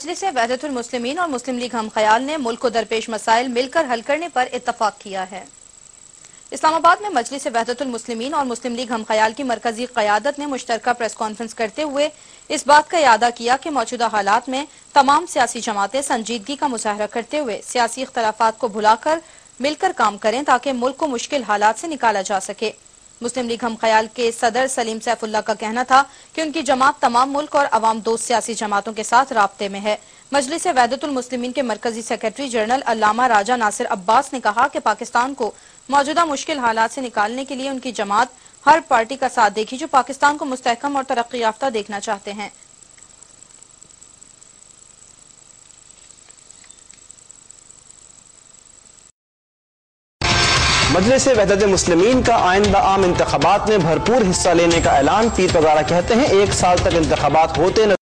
मजलिस वहदतुल मुस्लिमीन और मुस्लिम लीग हम ख्याल ने मुल्क को दरपेश मसाइल मिलकर हल करने पर इत्तफाक किया है। इस्लामाबाद में मजलिस वहदतुल मुस्लिमीन और मुस्लिम लीग हम ख्याल की मरकजी क़यादत ने मुश्तरका प्रेस कॉन्फ्रेंस करते हुए इस बात का इरादा किया कि मौजूदा हालात में तमाम सियासी जमातें संजीदगी का मुजाहरा करते हुए सियासी इख्तलाफात को भुलाकर मिलकर काम करें ताकि मुल्क को मुश्किल हालात से निकाला जा सके। मुस्लिम लीग हम ख्याल के सदर सलीम सैफुल्लाह का कहना था कि उनकी जमात तमाम मुल्क और अवाम दोस्त सियासी जमातों के साथ राब्ते में है। मजलिस वहदतुल मुस्लिमीन के मरकजी सेक्रेटरी जनरल अल्लामा राजा नासिर अब्बास ने कहा कि पाकिस्तान को मौजूदा मुश्किल हालात से निकालने के लिए उनकी जमात हर पार्टी का साथ देगी जो पाकिस्तान को मुस्तहकम और तरक्की याफ्ता देखना चाहते हैं। मजलिस वहदत मुस्लिमीन का आइंदा आम इंतखाबात में भरपूर हिस्सा लेने का ऐलान। पीर वज़ारा कहते हैं 1 साल तक इंतखाबात होते